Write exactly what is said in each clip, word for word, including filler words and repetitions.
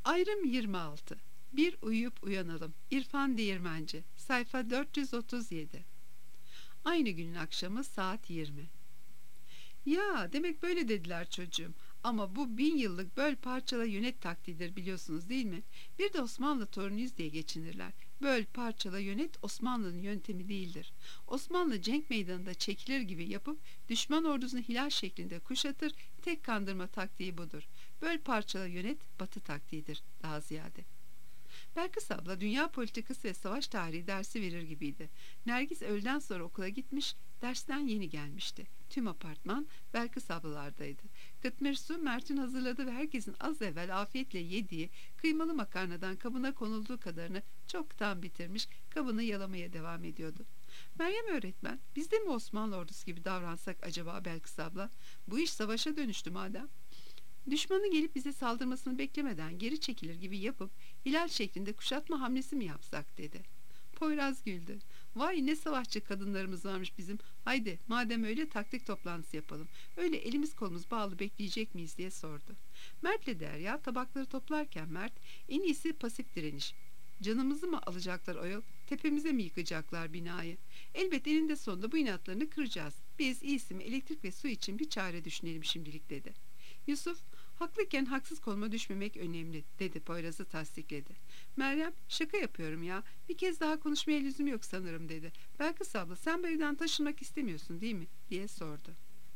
Ayrım yirmi altı. Bir uyuyup uyanalım. İrfan Değirmenci. Sayfa dört yüz otuz yedi. Aynı günün akşamı saat yirmi. Ya demek böyle dediler çocuğum. Ama bu bin yıllık böl parçala yönet taktiğidir, biliyorsunuz değil mi? Bir de Osmanlı torunuyuz diye geçinirler. Böl parçala yönet Osmanlı'nın yöntemi değildir. Osmanlı cenk meydanında çekilir gibi yapıp düşman ordusunu hilal şeklinde kuşatır. Tek kandırma taktiği budur. Böl parçala yönet Batı taktiğidir daha ziyade. Belkıs abla dünya politikası ve savaş tarihi dersi verir gibiydi. Nergis öğleden sonra okula gitmiş, dersten yeni gelmişti. Tüm apartman Belkıs ablalardaydı. Kıtmir su Mert'in hazırladığı ve herkesin az evvel afiyetle yediği kıymalı makarnadan kabına konulduğu kadarını çoktan bitirmiş, kabını yalamaya devam ediyordu. Meryem öğretmen, biz de mi Osmanlı ordusu gibi davransak acaba Belkıs abla? Bu iş savaşa dönüştü madem. Düşmanın gelip bize saldırmasını beklemeden geri çekilir gibi yapıp hilal şeklinde kuşatma hamlesi mi yapsak dedi. Poyraz güldü. Vay ne savaşçı kadınlarımız varmış bizim. Haydi madem öyle taktik toplantısı yapalım. Öyle elimiz kolumuz bağlı bekleyecek miyiz diye sordu. Mert'le Derya tabakları toplarken Mert en iyisi pasif direniş. Canımızı mı alacaklar ayol? Tepemize mi yıkacaklar binayı? Elbet eninde sonunda bu inatlarını kıracağız. Biz iyisi mi elektrik ve su için bir çare düşünelim şimdilik dedi. Yusuf, haklıyken haksız konuma düşmemek önemli dedi, Poyraz'ı tasdikledi. Meryem, şaka yapıyorum ya, bir kez daha konuşmaya lüzum yok sanırım dedi. Belkıs abla sen bu evden taşınmak istemiyorsun değil mi diye sordu.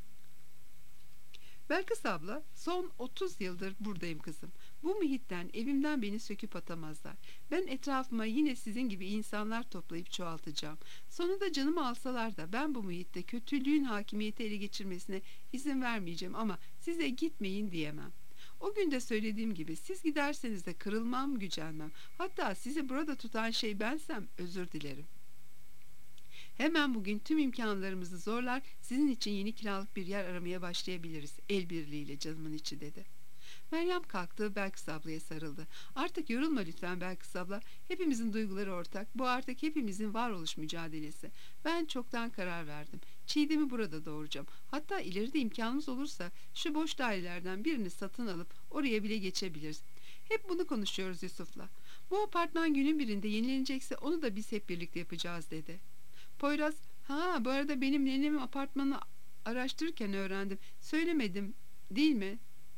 Belkıs abla, son otuz yıldır buradayım kızım. Bu muhitten, evimden beni söküp atamazlar. Ben etrafıma yine sizin gibi insanlar toplayıp çoğaltacağım. Sonunda canımı alsalar da ben bu muhitte kötülüğün hakimiyeti ele geçirmesine izin vermeyeceğim ama size gitmeyin diyemem. O gün de söylediğim gibi siz giderseniz de kırılmam, gücenmem. Hatta sizi burada tutan şey bensem özür dilerim. Hemen bugün tüm imkanlarımızı zorlar, sizin için yeni kiralık bir yer aramaya başlayabiliriz. El birliğiyle canımın içi dedi. Meryem kalktı, Belkıs ablaya sarıldı. Artık yorulma lütfen Belkıs abla. Hepimizin duyguları ortak. Bu artık hepimizin varoluş mücadelesi. Ben çoktan karar verdim. Çiğdem'i burada doğuracağım. Hatta ileride imkanımız olursa şu boş dairelerden birini satın alıp oraya bile geçebiliriz. Hep bunu konuşuyoruz Yusuf'la. Bu apartman günün birinde yenilenecekse onu da biz hep birlikte yapacağız dedi. Poyraz, ha bu arada benim nenemin apartmanını araştırırken öğrendim. Söylemedim değil mi?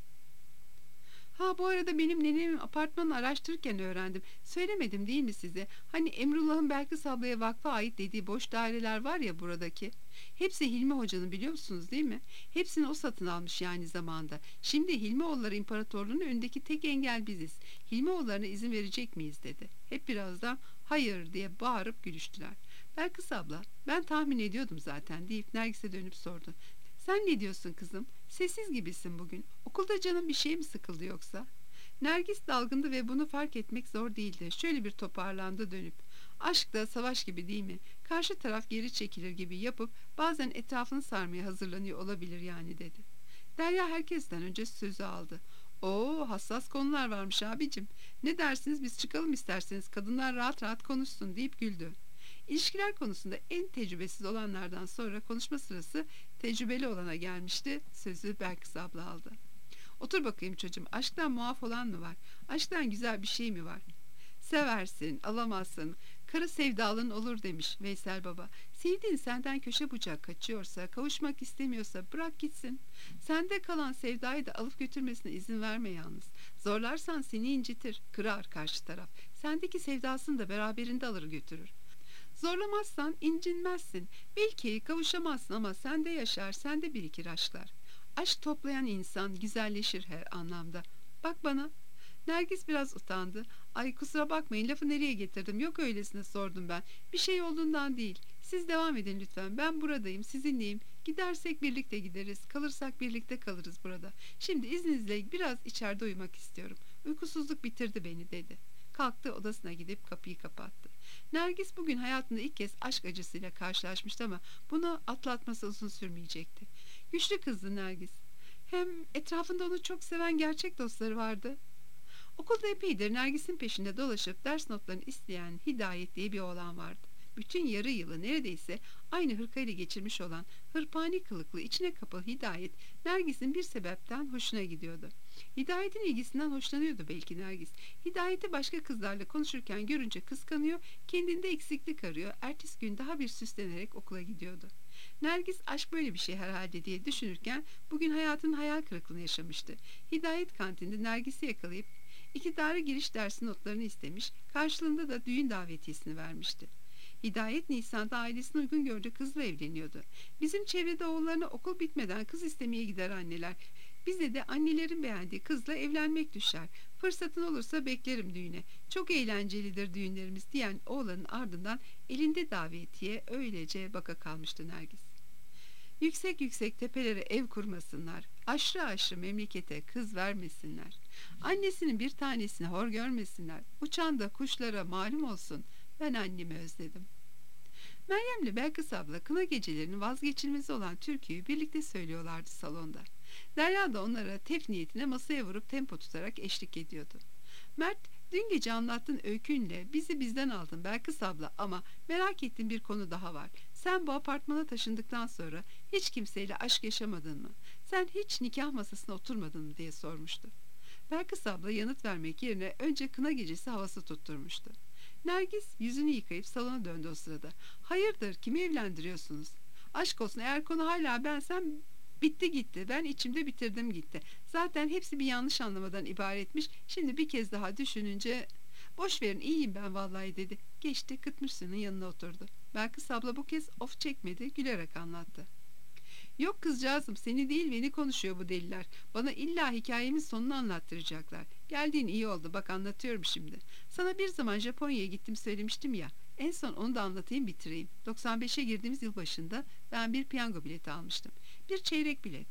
Ha bu arada benim nenemin apartmanını araştırırken öğrendim. Söylemedim değil mi size? Hani Emrullah'ın Belkıs ablaya vakfa ait dediği boş daireler var ya buradaki. Hepsi Hilmi Hoca'nın, biliyorsunuz değil mi? Hepsini o satın almış yani zamanda. Şimdi Hilmioğulları İmparatorluğu'nun önündeki tek engel biziz. Hilmioğullarına izin verecek miyiz dedi. Hep birazdan hayır diye bağırıp gülüştüler. Belkıs abla, ben tahmin ediyordum zaten deyip Nergis'e dönüp sordu. Sen ne diyorsun kızım? Sessiz gibisin bugün. Okulda canın bir şey mi sıkıldı yoksa? Nergis dalgındı ve bunu fark etmek zor değildi. Şöyle bir toparlandı dönüp. Aşk da savaş gibi değil mi? Karşı taraf geri çekilir gibi yapıp bazen etrafını sarmaya hazırlanıyor olabilir yani dedi. Derya herkesten önce sözü aldı. Oo, hassas konular varmış abicim. Ne dersiniz biz çıkalım isterseniz, kadınlar rahat rahat konuşsun deyip güldü. İlişkiler konusunda en tecrübesiz olanlardan sonra konuşma sırası tecrübeli olana gelmişti. Sözü Belkıs abla aldı. Otur bakayım çocuğum, aşktan muaf olan mı var? Aşktan güzel bir şey mi var? Seversin, alamazsın. Karı sevdalın olur demiş Veysel baba. Sevdiğin senden köşe bucak kaçıyorsa, kavuşmak istemiyorsa bırak gitsin. Sende kalan sevdayı da alıp götürmesine izin verme yalnız. Zorlarsan seni incitir, kırar karşı taraf. Sendeki sevdasını da beraberinde alır götürür. Zorlamazsan incinmezsin. Belki kavuşamazsın ama sende yaşar, sende birikir aşklar. Aşk toplayan insan güzelleşir her anlamda. Bak bana. Nergis biraz utandı. Ay kusura bakmayın, lafı nereye getirdim? Yok öylesine sordum ben. Bir şey olduğundan değil. Siz devam edin lütfen. Ben buradayım, sizinleyim. Gidersek birlikte gideriz. Kalırsak birlikte kalırız burada. Şimdi izninizle biraz içeride uyumak istiyorum. Uykusuzluk bitirdi beni dedi. Kalktı, odasına gidip kapıyı kapattı. Nergis bugün hayatında ilk kez aşk acısıyla karşılaşmıştı ama bunu atlatması uzun sürmeyecekti. Güçlü kızdı Nergis. Hem etrafında onu çok seven gerçek dostları vardı. Okulda epeydir Nergis'in peşinde dolaşıp ders notlarını isteyen Hidayet diye bir oğlan vardı. Bütün yarı yılı neredeyse aynı hırkayla geçirmiş olan hırpani kılıklı içine kapalı Hidayet, Nergis'in bir sebepten hoşuna gidiyordu. Hidayet'in ilgisinden hoşlanıyordu belki Nergis. Hidayet'i başka kızlarla konuşurken görünce kıskanıyor, kendinde eksiklik arıyor. Ertesi gün daha bir süslenerek okula gidiyordu. Nergis aşk böyle bir şey herhalde diye düşünürken bugün hayatının hayal kırıklığını yaşamıştı. Hidayet kantinde Nergis'i yakalayıp iktidara giriş dersi notlarını istemiş, karşılığında da düğün davetiyesini vermişti. Hidayet Nisan'da ailesine uygun gördüğü kızla evleniyordu. Bizim çevrede oğullarına okul bitmeden kız istemeye gider anneler. Bize de annelerin beğendiği kızla evlenmek düşer. Fırsatın olursa beklerim düğüne. Çok eğlencelidir düğünlerimiz diyen oğlanın ardından elinde davetiye öylece baka kalmıştı Nergis. Yüksek yüksek tepelere ev kurmasınlar. Aşırı aşırı memlekete kız vermesinler. Annesinin bir tanesini hor görmesinler. Uçan da kuşlara malum olsun. Ben annemi özledim. Meryem'le Belkıs abla kına gecelerinin vazgeçilmezi olan türküyü birlikte söylüyorlardı salonda. Derya da onlara tef niyetine masaya vurup tempo tutarak eşlik ediyordu. Mert, dün gece anlattığın öykünle bizi bizden aldın Belkıs abla ama merak ettiğim bir konu daha var. Sen bu apartmana taşındıktan sonra hiç kimseyle aşk yaşamadın mı? Sen hiç nikah masasına oturmadın mı diye sormuştu. Belkıs abla yanıt vermek yerine önce kına gecesi havası tutturmuştu. Nergis yüzünü yıkayıp salona döndü o sırada. Hayırdır, kimi evlendiriyorsunuz? Aşk olsun, eğer konu hala bensem bitti gitti. Ben içimde bitirdim gitti. Zaten hepsi bir yanlış anlamadan ibaretmiş. Şimdi bir kez daha düşününce boş verin iyiyim ben vallahi dedi. Geçti Kıtmışsın'ın yanına oturdu. Belkıs abla bu kez of çekmedi, gülerek anlattı. Yok kızcağızım, seni değil beni konuşuyor bu deliler. Bana illa hikayemin sonunu anlattıracaklar. Geldiğin iyi oldu, bak anlatıyorum şimdi. Sana bir zaman Japonya'ya gittim söylemiştim ya. En son onu da anlatayım bitireyim. doksan beşe girdiğimiz yıl başında ben bir piyango bileti almıştım. Bir çeyrek bilet.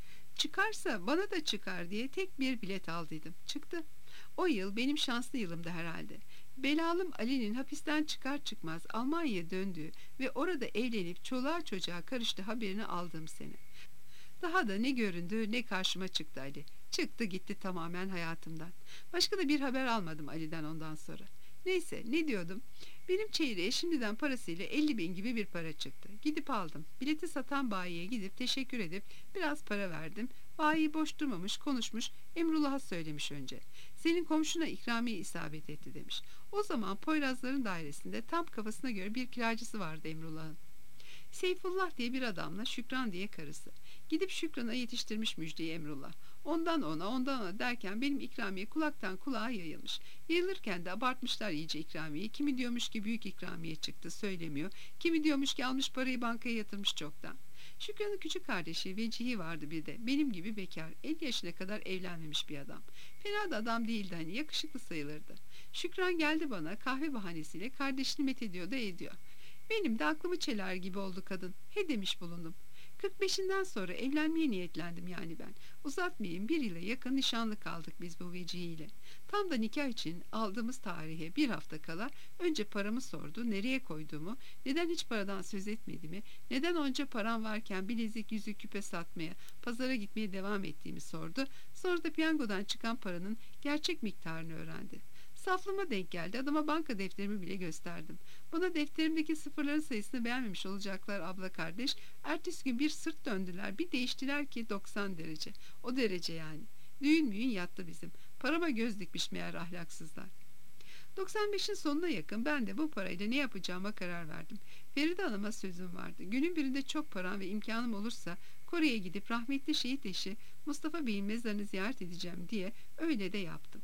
Çıkarsa bana da çıkar diye tek bir bilet aldıydım. Çıktı. O yıl benim şanslı yılımdı herhalde. Belalım Ali'nin hapisten çıkar çıkmaz Almanya'ya döndüğü ve orada evlenip çoluğa çocuğa karıştı haberini aldığım sene. Daha da ne göründü ne karşıma çıktı Ali. Çıktı gitti tamamen hayatımdan. Başka da bir haber almadım Ali'den ondan sonra. Neyse ne diyordum? Benim çeyreğe şimdiden parasıyla elli bin gibi bir para çıktı. Gidip aldım. Bileti satan bayiye gidip teşekkür edip biraz para verdim. Bayi boş durmamış konuşmuş Emrullah'a söylemiş önce. Senin komşuna ikramiye isabet etti demiş. O zaman Poyrazların dairesinde tam kafasına göre bir kiracısı vardı Emrullah'ın. Seyfullah diye bir adamla Şükran diye karısı. Gidip Şükran'a yetiştirmiş müjdeyi Emrullah. Ondan ona ondan ona derken benim ikramiye kulaktan kulağa yayılmış. Yayılırken de abartmışlar iyice ikramiyeyi. Kimi diyormuş ki büyük ikramiye çıktı söylemiyor. Kimi diyormuş ki almış parayı bankaya yatırmış çoktan. Şükran'ın küçük kardeşi Vecihi vardı bir de. Benim gibi bekar. elli yaşına kadar evlenmemiş bir adam. Fena da adam değildi hani yakışıklı sayılırdı. Şükran geldi bana kahve bahanesiyle kardeşini methediyor da ediyor. Benim de aklımı çeler gibi oldu kadın. He demiş bulundum. kırk beşinden sonra evlenmeye niyetlendim yani ben. Uzatmayayım bir yıla yakın nişanlı kaldık biz bu vecihiyle. Tam da nikah için aldığımız tarihe bir hafta kala önce paramı sordu, nereye koyduğumu, neden hiç paradan söz etmediğimi, neden onca param varken bilezik yüzük küpe satmaya, pazara gitmeye devam ettiğimi sordu. Sonra da piyangodan çıkan paranın gerçek miktarını öğrendi. Saflığıma denk geldi. Adama banka defterimi bile gösterdim. Bana defterimdeki sıfırların sayısını beğenmemiş olacaklar abla kardeş. Ertesi gün bir sırt döndüler. Bir değiştiler ki doksan derece. O derece yani. Düğün müyün yattı bizim. Parama göz dikmiş meğer ahlaksızlar. doksan beşin sonuna yakın ben de bu parayla ne yapacağıma karar verdim. Feride Hanım'a sözüm vardı. Günün birinde çok param ve imkanım olursa Kore'ye gidip rahmetli şehit eşi Mustafa Bey'in mezarını ziyaret edeceğim diye öyle de yaptım.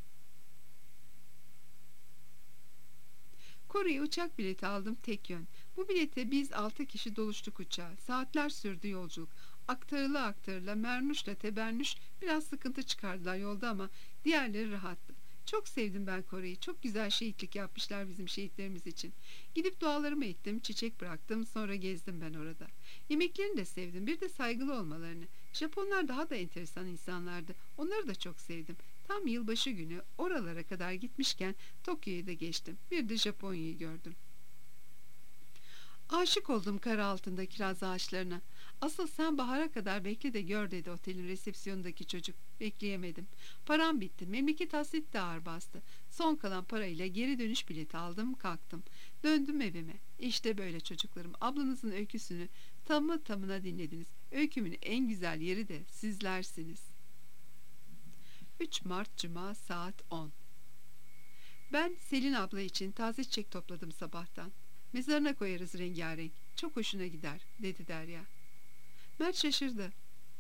Kore'ye uçak bileti aldım tek yön. Bu bilete biz altı kişi doluştuk uçağa. Saatler sürdü yolculuk. Aktarıla aktarıla Mernuş'la Tebernuş biraz sıkıntı çıkardılar yolda ama diğerleri rahattı. Çok sevdim ben Kore'yi. Çok güzel şehitlik yapmışlar bizim şehitlerimiz için. Gidip dualarımı ettim, çiçek bıraktım, sonra gezdim ben orada. Yemeklerini de sevdim, bir de saygılı olmalarını. Japonlar daha da enteresan insanlardı. Onları da çok sevdim. Tam yılbaşı günü oralara kadar gitmişken Tokyo'yu da geçtim. Bir de Japonya'yı gördüm. Aşık oldum kar altında kiraz ağaçlarına. Asıl sen bahara kadar bekle de gör dedi otelin resepsiyonundaki çocuk. Bekleyemedim. Param bitti. Memleket hasret de ağır bastı. Son kalan parayla geri dönüş bileti aldım kalktım. Döndüm evime. İşte böyle çocuklarım. Ablanızın öyküsünü tamı tamına dinlediniz. Öykümün en güzel yeri de sizlersiniz. üç Mart Cuma saat on. Ben Selin abla için taze çiçek topladım sabahtan. Mezarına koyarız rengarenk. Çok hoşuna gider, dedi Derya. Mert şaşırdı.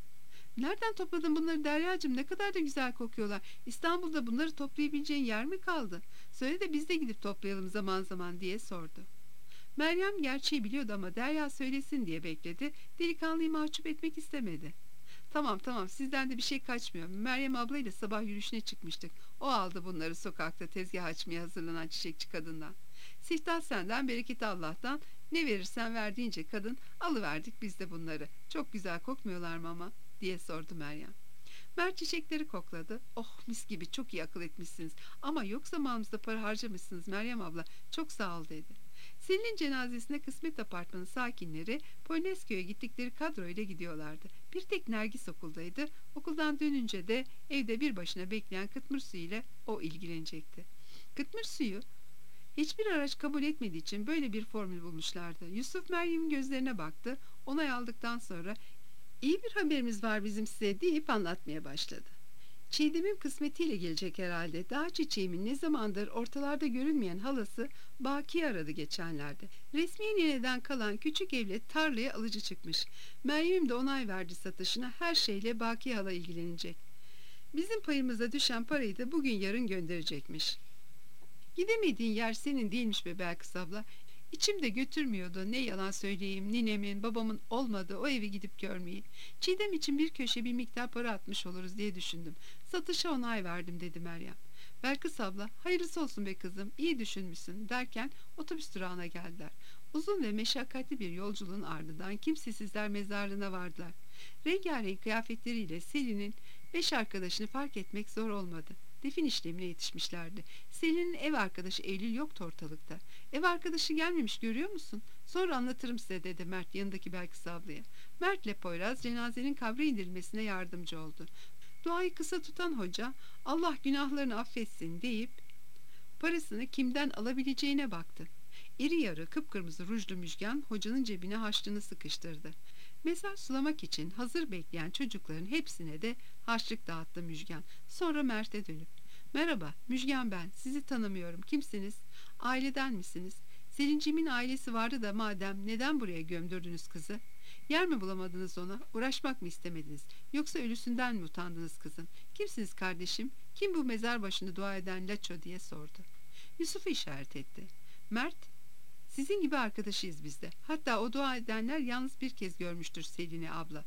Nereden topladın bunları Deryacığım? Ne kadar da güzel kokuyorlar. İstanbul'da bunları toplayabileceğin yer mi kaldı? Söyle de biz de gidip toplayalım zaman zaman, diye sordu. Meryem gerçeği biliyordu ama Derya söylesin diye bekledi. Delikanlıyı mahcup etmek istemedi. Tamam tamam, sizden de bir şey kaçmıyor. Meryem ablayla sabah yürüyüşüne çıkmıştık. O aldı bunları sokakta tezgah açmaya hazırlanan çiçekçi kadından. Siftah senden, bereket Allah'tan. Ne verirsen ver deyince kadın, alıverdik biz de bunları. Çok güzel kokmuyorlar mı ama, diye sordu Meryem. Mert çiçekleri kokladı. Oh, mis gibi, çok iyi akıl etmişsiniz. Ama yok zamanımızda para harcamışsınız Meryem abla. Çok sağ ol, dedi. Selin'in cenazesine Kısmet Apartmanı sakinleri Polonezköy'e gittikleri kadroyla gidiyorlardı. Bir tek Nergis okuldaydı. Okuldan dönünce de evde bir başına bekleyen Kıtmır Suyu ile o ilgilenecekti. Kıtmır Suyu hiçbir araç kabul etmediği için böyle bir formül bulmuşlardı. Yusuf Meryem'in gözlerine baktı. Onay aldıktan sonra iyi bir haberimiz var bizim size, deyip anlatmaya başladı. Çiğdem'in kısmetiyle gelecek herhalde. Dağ çiçeğimin ne zamandır ortalarda görünmeyen halası Baki'yi aradı geçenlerde. Resmiye nineden kalan küçük evle tarlaya alıcı çıkmış. Meryem de onay verdi satışına. Her şeyle Baki hala ilgilenecek. Bizim payımıza düşen parayı da bugün yarın gönderecekmiş. Gidemediğin yer senin değilmiş be Belkıs abla. İçim de götürmüyordu, ne yalan söyleyeyim, ninemin, babamın olmadığı o evi gidip görmeyi. Çiğdem için bir köşe bir miktar para atmış oluruz diye düşündüm. Satışa onay verdim, dedi Meryem. Belkıs abla, hayırlısı olsun be kızım, iyi düşünmüşsün, derken otobüs durağına geldiler. Uzun ve meşakkatli bir yolculuğun ardından kimsesizler mezarlığına vardılar. Rengarenk kıyafetleriyle Selin'in beş arkadaşını fark etmek zor olmadı. Defin işlemine yetişmişlerdi. Selin'in ev arkadaşı Eylül yoktu ortalıkta. Ev arkadaşı gelmemiş, görüyor musun? Sonra anlatırım size, dedi Mert yanındaki Belkıs ablaya. Mert'le Poyraz cenazenin kabre indirilmesine yardımcı oldu. Duayı kısa tutan hoca Allah günahlarını affetsin deyip parasını kimden alabileceğine baktı. İri yarı kıpkırmızı rujlu Müjgan hocanın cebine harçlığını sıkıştırdı. Mezar sulamak için hazır bekleyen çocukların hepsine de harçlık dağıttı Müjgan. Sonra Mert'e dönüp, merhaba Müjgan, ben sizi tanımıyorum, kimsiniz, aileden misiniz? Selinciğimin ailesi vardı da madem neden buraya gömdürdünüz kızı? Yer mi bulamadınız ona, uğraşmak mı istemediniz, yoksa ölüsünden mi utandınız kızın? Kimsiniz kardeşim, kim bu mezar başında dua eden Laço, diye sordu. Yusuf'u işaret etti. Mert, sizin gibi arkadaşıyız biz de. Hatta o dua edenler yalnız bir kez görmüştür Selin'i abla.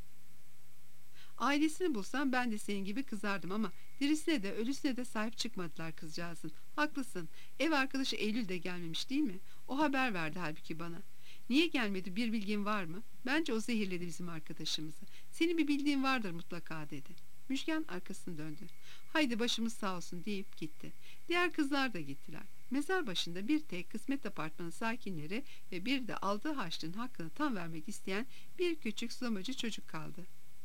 Ailesini bulsam ben de senin gibi kızardım ama dirisine de ölüsüne de sahip çıkmadılar kızcağızın. Haklısın. Ev arkadaşı Eylül de gelmemiş değil mi? O haber verdi halbuki bana. Niye gelmedi, bir bilgin var mı? Bence o zehirledi bizim arkadaşımızı. Senin bir bildiğin vardır mutlaka, dedi. Müjgan arkasını döndü. Haydi başımız sağ olsun, deyip gitti. Diğer kızlar da gittiler. Mezar başında bir tek Kısmet Apartmanı sakinleri ve bir de aldığı harçlığın hakkını tam vermek isteyen bir küçük sulamacı çocuk kaldı.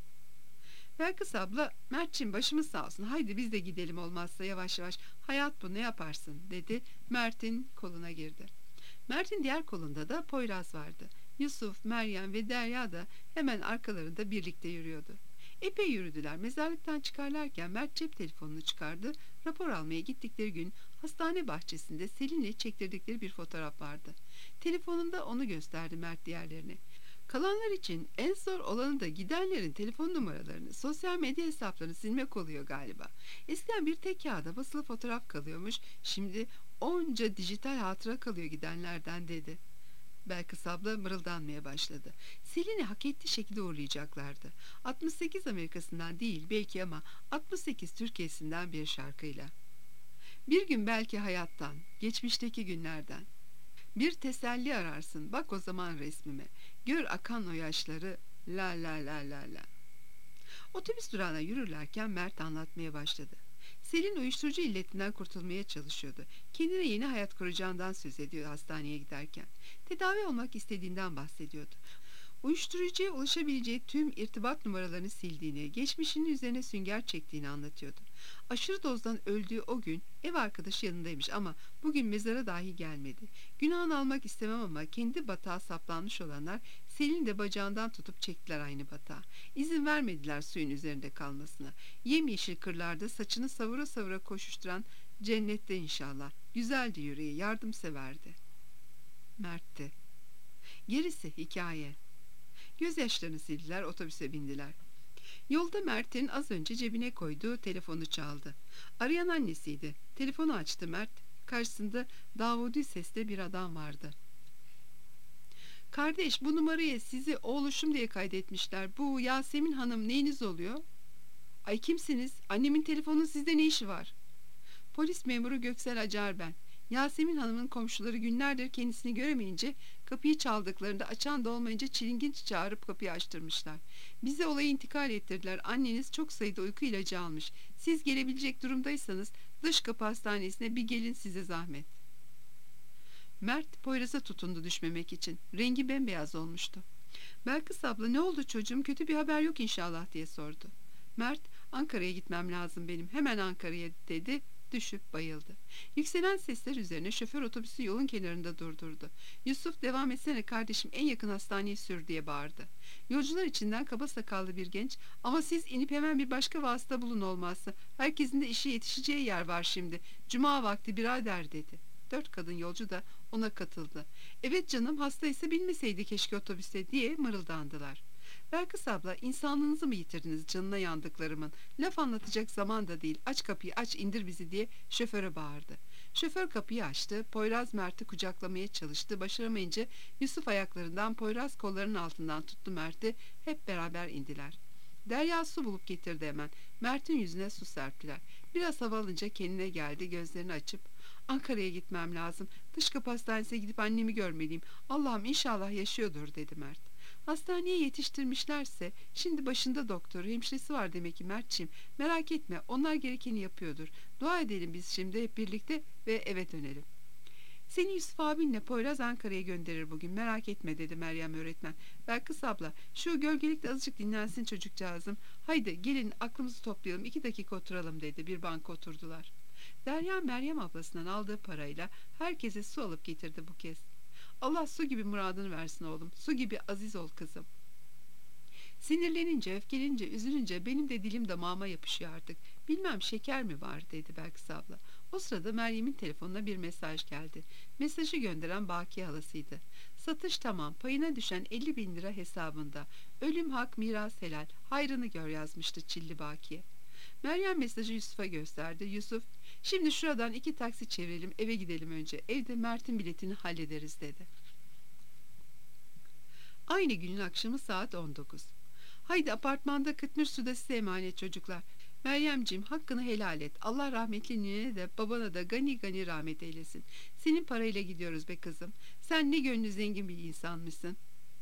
Belkıs abla, Mert'ciğim başımız sağ olsun, haydi biz de gidelim olmazsa yavaş yavaş, hayat bu, ne yaparsın, dedi. Mert'in koluna girdi. Mert'in diğer kolunda da Poyraz vardı. Yusuf, Meryem ve Derya da hemen arkalarında birlikte yürüyordu. Epey yürüdüler. Mezarlıktan çıkarlarken Mert cep telefonunu çıkardı. Rapor almaya gittikleri gün hastane bahçesinde Selin'le çektirdikleri bir fotoğraf vardı. Telefonunda onu gösterdi Mert diğerlerine. Kalanlar için en zor olanı da gidenlerin telefon numaralarını, sosyal medya hesaplarını silmek oluyor galiba. Eskiden bir tek kağıda basılı fotoğraf kalıyormuş. Şimdi onca dijital hatıra kalıyor gidenlerden, dedi. Belkıs abla mırıldanmaya başladı. Selin'i hak ettiği şekilde uğurlayacaklardı. altmış sekiz Amerika'sından değil belki ama altmış sekiz Türkiye'sinden bir şarkıyla. Bir gün belki hayattan, geçmişteki günlerden bir teselli ararsın, bak o zaman resmime. Gör akan o yaşları, la la la la la. Otobüs durağına yürürlerken Mert anlatmaya başladı. Selin uyuşturucu illetinden kurtulmaya çalışıyordu. Kendine yeni hayat kuracağından söz ediyor hastaneye giderken. Tedavi olmak istediğinden bahsediyordu. Uyuşturucuya ulaşabileceği tüm irtibat numaralarını sildiğini, geçmişinin üzerine sünger çektiğini anlatıyordu. Aşırı dozdan öldüğü o gün ev arkadaşı yanındaymış ama bugün mezara dahi gelmedi. Günahını almak istemem ama kendi batağa saplanmış olanlar Selin'i de bacağından tutup çektiler aynı batağa. İzin vermediler suyun üzerinde kalmasına. Yemyeşil kırlarda saçını savura savura koşuşturan cennette inşallah. Güzeldi yüreği, yardımseverdi. Mert'ti. Gerisi hikaye. Gözyaşlarını sildiler, otobüse bindiler. Yolda Mert'in az önce cebine koyduğu telefonu çaldı. Arayan annesiydi. Telefonu açtı Mert. Karşısında Davudi sesli bir adam vardı. Kardeş, bu numaraya sizi oğluşum diye kaydetmişler. Bu Yasemin Hanım, neyiniz oluyor? Ay, kimsiniz? Annemin telefonunun sizde ne işi var? Polis memuru Göksel Acar ben. Yasemin Hanım'ın komşuları günlerdir kendisini göremeyince kapıyı çaldıklarında açan da olmayınca çilinginç çağırıp kapıyı açtırmışlar. Bize olayı intikal ettirdiler. Anneniz çok sayıda uyku ilacı almış. Siz gelebilecek durumdaysanız dış kapı hastanesine bir gelin, size zahmet. Mert Poyraz'a tutundu düşmemek için. Rengi bembeyaz olmuştu. Belkıs abla, ne oldu çocuğum, kötü bir haber yok inşallah diye sordu. Mert, Ankara'ya gitmem lazım benim, hemen Ankara'ya dedi. Düşüp bayıldı. Yükselen sesler üzerine şoför otobüsü yolun kenarında durdurdu. Yusuf, devam etsene kardeşim, en yakın hastaneye sür diye bağırdı. Yolcular içinden kaba sakallı bir genç, ama siz inip hemen bir başka vasıta bulun olmazsa. Herkesin de işe yetişeceği yer var şimdi. Cuma vakti birader dedi. Dört kadın yolcu da ona katıldı. Evet canım, hastaysa binmeseydi keşke otobüse diye mırıldandılar. Belkıs abla, insanlığınızı mı yitirdiniz canına yandıklarımın? Laf anlatacak zaman da değil. Aç kapıyı, aç, indir bizi diye şoföre bağırdı. Şoför kapıyı açtı. Poyraz Mert'i kucaklamaya çalıştı. Başaramayınca Yusuf ayaklarından, Poyraz kollarının altından tuttu Mert'i. Hep beraber indiler. Derya su bulup getirdi hemen. Mert'in yüzüne su serptiler. Biraz hava alınca kendine geldi, gözlerini açıp Ankara'ya gitmem lazım. Dış kapı hastanesine gidip annemi görmeliyim. Allah'ım, inşallah yaşıyordur dedi Mert. Hastaneye yetiştirmişlerse şimdi başında doktoru, hemşiresi var demek ki Mert'ciğim. Merak etme, onlar gerekeni yapıyordur. Dua edelim biz şimdi hep birlikte ve eve dönelim. Seni Yusuf abinle Poyraz Ankara'ya gönderir bugün, merak etme dedi Meryem öğretmen. Belkıs abla, şu gölgelikte azıcık dinlensin çocukcağızım. Haydi gelin, aklımızı toplayalım, iki dakika oturalım dedi. Bir banka oturdular. Derya Meryem ablasından aldığı parayla herkese su alıp getirdi bu kez. Allah su gibi muradını versin oğlum. Su gibi aziz ol kızım. Sinirlenince, öfkelenince, üzülünce benim de dilim damağıma yapışıyor artık. Bilmem şeker mi var dedi Belkıs abla. O sırada Meryem'in telefonuna bir mesaj geldi. Mesajı gönderen Bakiye halasıydı. Satış tamam, payına düşen elli bin lira hesabında. Ölüm hak, miras helal. Hayrını gör yazmıştı Çilli Bakiye. Meryem mesajı Yusuf'a gösterdi. Yusuf, şimdi şuradan iki taksi çevirelim, eve gidelim önce. Evde Mert'in biletini hallederiz dedi. Aynı günün akşamı saat on dokuz. Haydi apartmanda Kıtmir suda size emanet çocuklar. Meryemciğim, hakkını helal et. Allah rahmetli ninene de babana da gani gani rahmet eylesin. Senin parayla gidiyoruz be kızım. Sen ne gönlü zengin bir insanmışsın.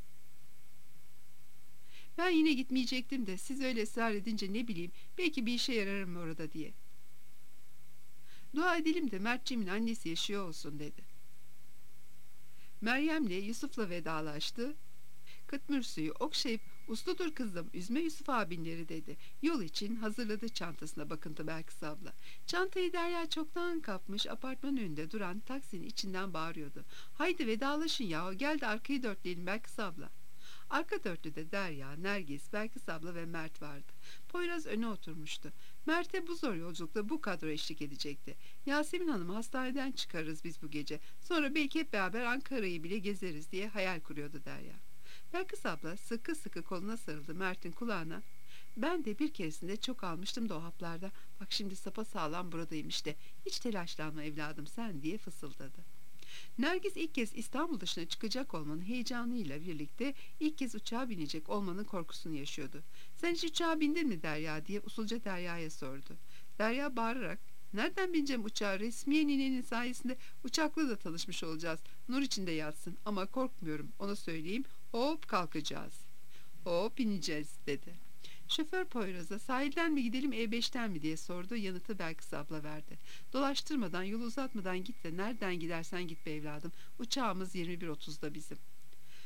Ben yine gitmeyecektim de siz öyle ısrar edince ne bileyim, belki bir işe yararım orada diye. Dua edelim de Mertciğimin annesi yaşıyor olsun dedi. Meryem'le Yusuf'la vedalaştı. Kıtmır suyu okşayıp usludur kızım, üzme Yusuf abinleri dedi. Yol için hazırladığı çantasına bakındı Belkıs abla. Çantayı Derya çoktan kapmış, apartmanın önünde duran taksinin içinden bağırıyordu. Haydi vedalaşın yahu, gel de arkayı dörtleyelim Belkıs abla. Arka dörtlüde Derya, Nergis, Belkıs abla ve Mert vardı. Poyraz öne oturmuştu. Mert'e bu zor yolculukta bu kadro eşlik edecekti. Yasemin Hanım'ı hastaneden çıkarırız biz bu gece. Sonra belki hep beraber Ankara'yı bile gezeriz diye hayal kuruyordu Derya. Belkıs abla sıkı sıkı koluna sarıldı Mert'in kulağına. Ben de bir keresinde çok almıştım da o haplarda. Bak şimdi sapasağlam buradayım işte. Hiç telaşlanma evladım sen diye fısıldadı. Nergis ilk kez İstanbul dışına çıkacak olmanın heyecanıyla birlikte ilk kez uçağa binecek olmanın korkusunu yaşıyordu. Sen hiç uçağa bindin mi Derya diye usulca Derya'ya sordu. Derya bağırarak, nereden bineceğim uçağa, resmiye ninenin sayesinde uçakla da tanışmış olacağız. Nur içinde yatsın ama korkmuyorum, ona söyleyeyim, hop kalkacağız. Hop bineceğiz dedi. Şoför Poyraz'a sahilden mi gidelim E beşten mi diye sordu. Yanıtı Belkıs abla verdi. Dolaştırmadan, yolu uzatmadan git de nereden gidersen git be evladım. Uçağımız yirmi bir otuzda bizim.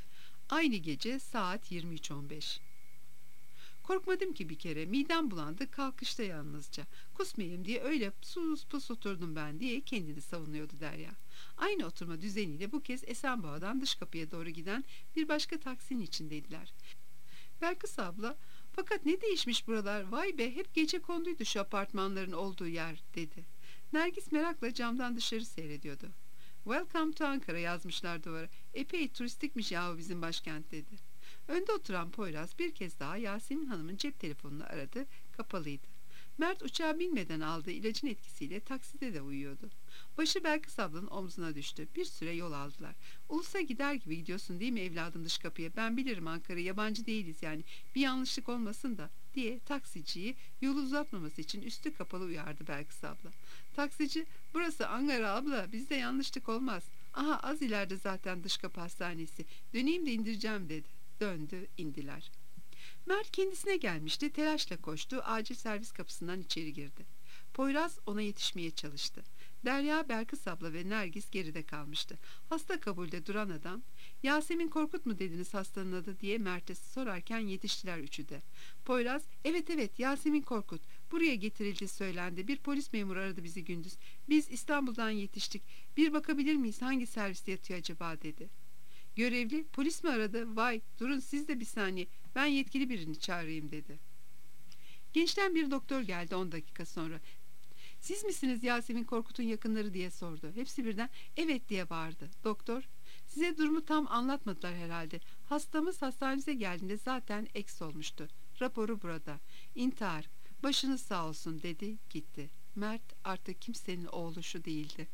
Aynı gece saat yirmi üç on beş. Korkmadım ki bir kere. Midem bulandı kalkışta yalnızca. Kusmayayım diye öyle sus pus oturdum ben diye kendini savunuyordu Derya. Aynı oturma düzeniyle bu kez Esenboğa'dan dış kapıya doğru giden bir başka taksinin içindeydiler. Belkıs abla, fakat ne değişmiş buralar, vay be hep gece konduydu şu apartmanların olduğu yer dedi. Nergis merakla camdan dışarı seyrediyordu. Welcome to Ankara yazmışlar duvara. Epey turistikmiş yahu bizim başkent dedi. Önde oturan Poyraz bir kez daha Yasemin Hanım'ın cep telefonunu aradı, kapalıydı. Mert uçağa binmeden aldığı ilacın etkisiyle takside de uyuyordu. Başı Belkıs ablanın omzuna düştü. Bir süre yol aldılar. Ulus'a gider gibi gidiyorsun değil mi evladım dış kapıya? Ben bilirim Ankara'yı, yabancı değiliz yani. Bir yanlışlık olmasın da diye taksiciyi yolu uzatmaması için üstü kapalı uyardı Belkıs abla. Taksici, burası Ankara abla, bizde yanlışlık olmaz. Aha az ileride zaten dış kapı hastanesi. Döneyim de indireceğim dedi. Döndü, indiler. Mert kendisine gelmişti, telaşla koştu, acil servis kapısından içeri girdi. Poyraz ona yetişmeye çalıştı. Derya, Belkıs abla ve Nergis geride kalmıştı. Hasta kabulde duran adam, Yasemin Korkut mu dediniz hastanın adı diye Mert'e sorarken yetiştiler üçü de. Poyraz, evet evet Yasemin Korkut, buraya getirildiği söylendi, bir polis memuru aradı bizi gündüz. Biz İstanbul'dan yetiştik, bir bakabilir miyiz hangi serviste yatıyor acaba dedi. Görevli, polis mi aradı? Vay, durun siz de bir saniye, ben yetkili birini çağırayım dedi. Gençten bir doktor geldi on dakika sonra. Siz misiniz Yasemin Korkut'un yakınları diye sordu. Hepsi birden evet diye bağırdı. Doktor, size durumu tam anlatmadılar herhalde. Hastamız hastanemize geldiğinde zaten eks olmuştu. Raporu burada. İntihar. Başınız sağ olsun dedi, gitti. Mert artık kimsenin oğlu şu değildi.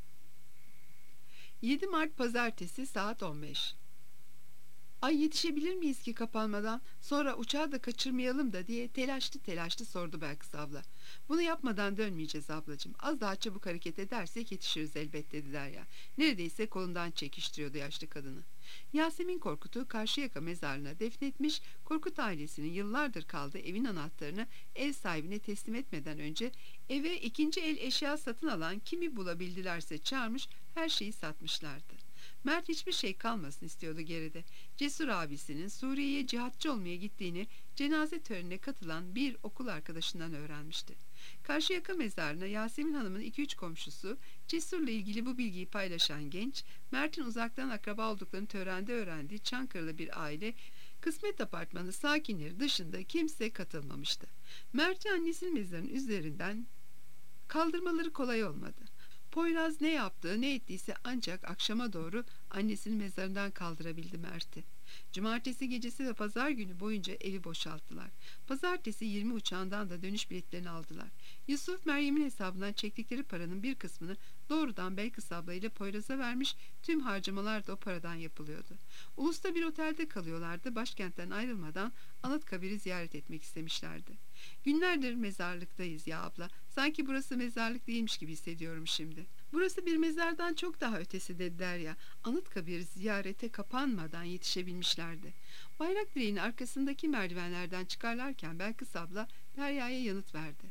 yedi Mart Pazartesi saat on beş. Ay yetişebilir miyiz ki kapanmadan, sonra uçağı da kaçırmayalım da diye telaşlı telaşlı sordu Belkıs abla. Bunu yapmadan dönmeyeceğiz ablacığım, az daha çabuk hareket edersek yetişiriz elbet dedi Derya. Neredeyse kolundan çekiştiriyordu yaşlı kadını. Yasemin Korkut'u Karşıyaka mezarlığına defnetmiş, Korkut ailesinin yıllardır kaldığı evin anahtarını ev sahibine teslim etmeden önce eve ikinci el eşya satın alan kimi bulabildilerse çağırmış, her şeyi satmışlardı. Mert hiçbir şey kalmasın istiyordu geride. Cesur abisinin Suriye'ye cihatçı olmaya gittiğini cenaze törenine katılan bir okul arkadaşından öğrenmişti. Karşıyaka mezarına Yasemin Hanım'ın iki üç komşusu, Cesur'la ilgili bu bilgiyi paylaşan genç, Mert'in uzaktan akraba olduklarını törende öğrendiği Çankırılı bir aile, Kısmet Apartmanı sakinleri dışında kimse katılmamıştı. Mert'i annesinin mezarının üzerinden kaldırmaları kolay olmadı. Poyraz ne yaptığı ne ettiyse ancak akşama doğru annesinin mezarından kaldırabildi Mert'i. Cumartesi gecesi ve pazar günü boyunca evi boşalttılar. Pazartesi yirmi uçağından da dönüş biletlerini aldılar. Yusuf, Meryem'in hesabından çektikleri paranın bir kısmını doğrudan Belkıs abla ile Poyraz'a vermiş, tüm harcamalar da o paradan yapılıyordu. Ulus'ta bir otelde kalıyorlardı, başkentten ayrılmadan Anıtkabir'i ziyaret etmek istemişlerdi. Günlerdir mezarlıktayız ya abla, sanki burası mezarlık değilmiş gibi hissediyorum şimdi. Burası bir mezardan çok daha ötesi dedi Derya. Anıtkabir ziyarete kapanmadan yetişebilmişlerdi. Bayrak direğinin arkasındaki merdivenlerden çıkarlarken Belkıs abla Derya'ya yanıt verdi.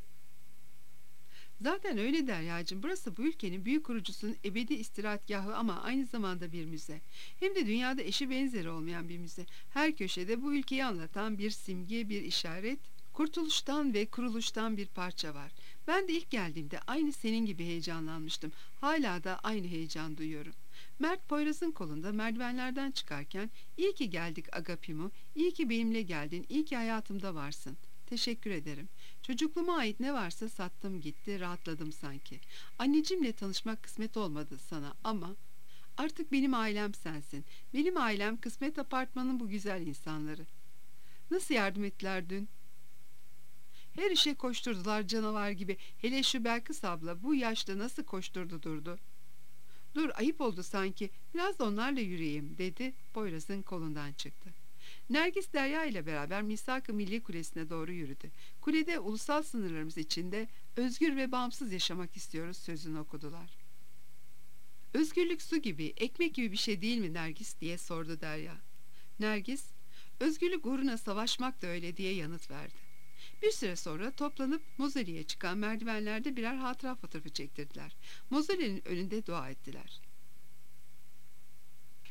Zaten öyle Deryacığım, burası bu ülkenin büyük kurucusunun ebedi istirahatgahı ama aynı zamanda bir müze. Hem de dünyada eşi benzeri olmayan bir müze. Her köşede bu ülkeyi anlatan bir simge, bir işaret, kurtuluştan ve kuruluştan bir parça var. Ben de ilk geldiğimde aynı senin gibi heyecanlanmıştım. Hala da aynı heyecan duyuyorum. Mert Poyraz'ın kolunda merdivenlerden çıkarken iyi ki geldik Agapimu, iyi ki benimle geldin, iyi ki hayatımda varsın. Teşekkür ederim. Çocukluğuma ait ne varsa sattım gitti, rahatladım sanki. Anneciğimle tanışmak kısmet olmadı sana ama artık benim ailem sensin. Benim ailem Kısmet Apartmanı'nın bu güzel insanları. Nasıl yardım ettiler dün? Her işe koşturdular canavar gibi. Hele şu Belkıs abla bu yaşta nasıl koşturdu durdu. Dur, ayıp oldu sanki, biraz da onlarla yürüyeyim dedi, Poyraz'ın kolundan çıktı. Nergis Derya ile beraber Misak-ı Milli Kulesi'ne doğru yürüdü. Kulede ulusal sınırlarımız içinde özgür ve bağımsız yaşamak istiyoruz sözünü okudular. Özgürlük su gibi, ekmek gibi bir şey değil mi Nergis diye sordu Derya. Nergis, özgürlük uğruna savaşmak da öyle diye yanıt verdi. Bir süre sonra toplanıp mozoleye çıkan merdivenlerde birer hatıra fotoğrafı çektirdiler. Mozolenin önünde dua ettiler.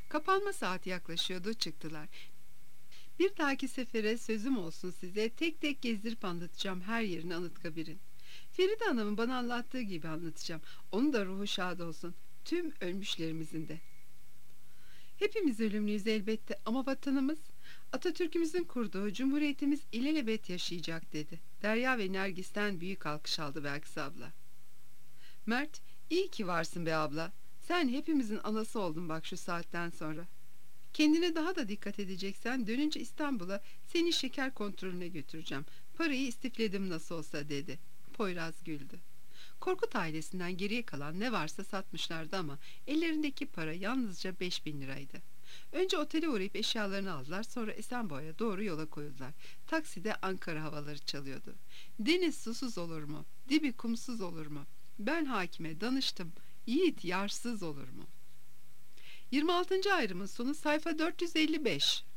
Kapanma saati yaklaşıyordu, çıktılar. Bir dahaki sefere sözüm olsun size, tek tek gezdirip anlatacağım her yerini Anıtkabir'in. Feride Hanım'ın bana anlattığı gibi anlatacağım. Onun da ruhu şad olsun. Tüm ölmüşlerimizin de. Hepimiz ölümlüyüz elbette ama vatanımız, Atatürk'ümüzün kurduğu cumhuriyetimiz ilelebet yaşayacak dedi. Derya ve Nergis'ten büyük alkış aldı Belkıs abla. Mert, iyi ki varsın be abla. Sen hepimizin anası oldun bak şu saatten sonra. Kendine daha da dikkat edeceksen dönünce İstanbul'a seni şeker kontrolüne götüreceğim. Parayı istifledim nasıl olsa dedi. Poyraz güldü. Korkut ailesinden geriye kalan ne varsa satmışlardı ama ellerindeki para yalnızca beş bin liraydı. Önce otele uğrayıp eşyalarını aldılar, sonra Esenboğa'ya doğru yola koyuldular. Takside Ankara havaları çalıyordu. Deniz susuz olur mu? Dibi kumsuz olur mu? Ben hakime danıştım. Yiğit yarsız olur mu? yirmi altıncı ayrımın sonu sayfa dört yüz elli beş.